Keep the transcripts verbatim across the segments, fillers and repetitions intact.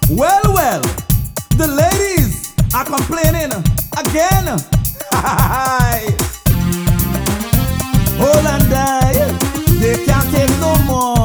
Well, well, the ladies are complaining again. Hold and die, they can't take no more.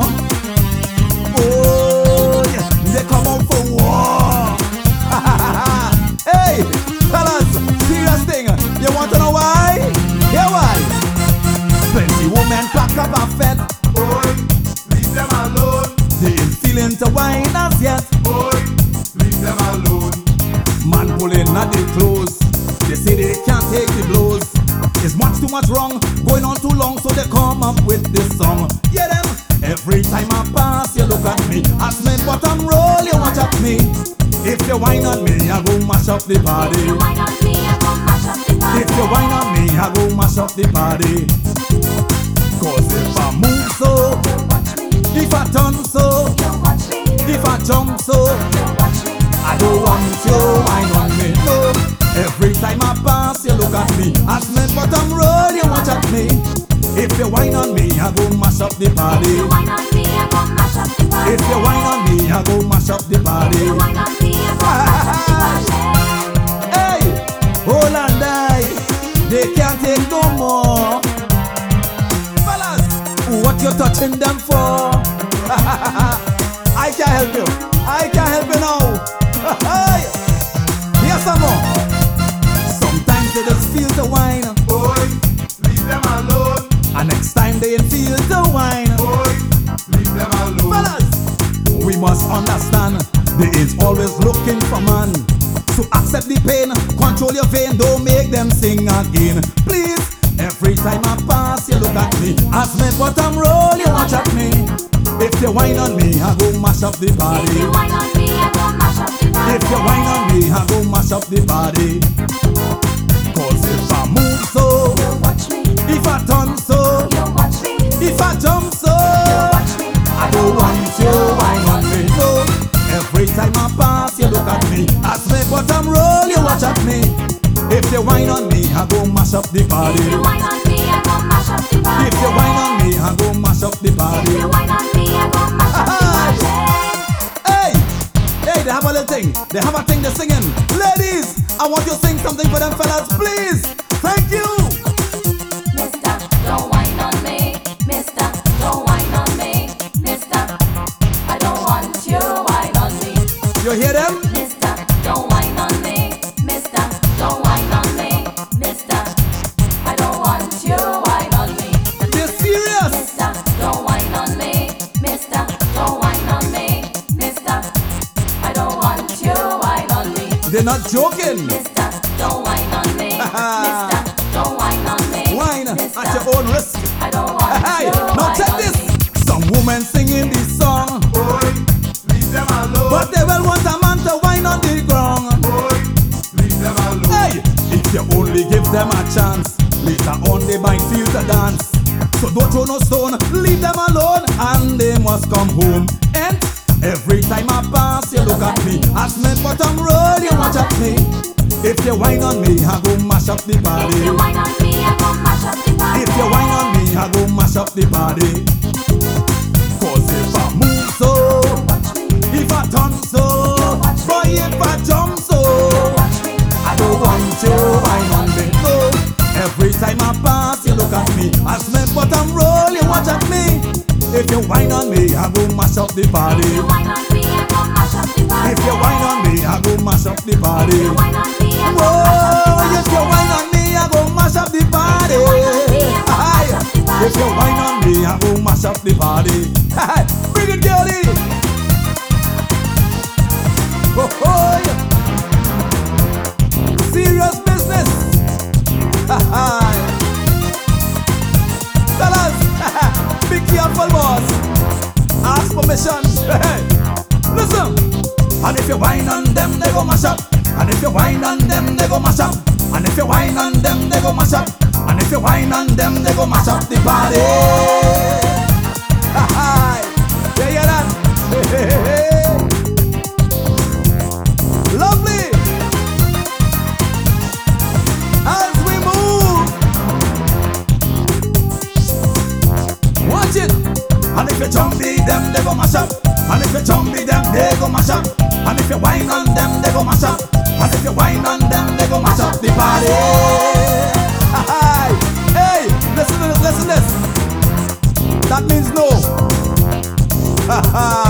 Oh, yeah, they come out for war. Hey, fellas, serious thing. You want to know why? Here why? Plenty women pack up and fed. Boy, leave them alone. They ain't feeling to wine as yet. Boy, leave them alone. Man pulling at the clothes. They say they can't take the blows. It's much too much wrong, going on too long, so they come up with this song. Yeah, them. Every time I pass, you look at me. As men bottom roll, you watch at me. If you whine on me, I go mash up the party. If you whine on me, I go mash up the party. If you whine on me, I go mash up the party. Cause if I move so, You watch me, if I turn so, you watch me, if I jump so, you watch me. I don't want you whine on me, no. Every time I pass, you look at me. As men bottom roll, you watch at me. If you whine on me, I go mash up the party. If you whine on me, I go mash up the party. If you whine on me, I go mash up the party. If you whine on me, I go mash up the party. Hey, hold and die, they can't take no more. Fellas, what you touching them for? I can't help you, I can't help you now. Here's some more. Sometimes they just feel the wine, Boy, leave them alone. and next time they ain't feel the wine. Boy, leave them alone. Fellas, we must understand, they ain't always looking for man. So accept the pain, control your vein, don't make them sing again. Please, every time I pass, you look at me. As men bottom roll, you watch at me. If you whine on me, I go mash up the If body. you whine on me, I go mash up the party. If you whine on me, I go mash up the body. Cause if I move so, You watch me, if I turn so, you watch me, if I jump so, you watch me. I don't want you whine on me, no. Every time I pass, you look at me. As me bottom roll, you watch at me. If you whine on me, I go mash up the party. If you whine on me, I go mash up the party. If you whine on me, I go mash up the If party. you whine on me, I go mash up the party. Hey, hey, they have a little thing. They have a thing they're singing. Ladies, I want you to sing something for them fellas, please. Thank you. Mister, don't whine on me. Mister, don't whine on me. Mister, I don't want you whine on me. You hear them? Mister, don't whine on me. Mister, don't whine on me. Mister, I don't want you whine on me. They're serious. Mister, don't whine on me. Mister, don't whine on me. Mister, I don't want you whine on me. They're not joking. Mister, don't whine on me. Mister, don't whine on me. Whine Mister, at your own risk. I don't want Hey, you now whine check on this. me. Some women singing this song, Boy, leave them alone. but they will want a man to whine on the ground. Boy, leave them alone. Hey, if you only give them a chance, later on they might feel the dance. So don't throw no stone, leave them alone, and they must come home. And every time I pass, you look at me. As men bottom roll, you watch at me. If you whine on me, I go mash up the If body. you whine on me, I go mash up the party. If you whine on me, I go mash up the body. Cause if I move so, Watch me, if I turn so, boy, if I jump so, watch me. I don't want you whine on me, no. Every time I pass, you look at me. As men bottom roll, you watch at me. If you whine on me, I go mash up the party. If you whine on me, I go mash up the party. If you whine on me, I go mash up the party. If you whine on me, I go Whoa, mash up if the you party. whine on me, I go mash up the party. Aye. If you whine on me, I go mash up the party. Aye. Bring it, girlie. Oh, oh, yeah. Serious business. Aye. Fellas, be careful, boss. Ask permission. Listen. And if you whine on them, they go mash up. And if you whine on them, they go mash up. And if you whine on them, they go mash up. And if you whine on them, they go mash up the party. Hi, you hear that? Hey, hey, hey. Lovely. As we move, watch it. And if you jump beat them, they go mash up. And if you jump with them, they go mash up. And if you whine on them, they go mash up. And if you whine on them, they go mash up the party. Hey, listen to this, listen to this. That means no.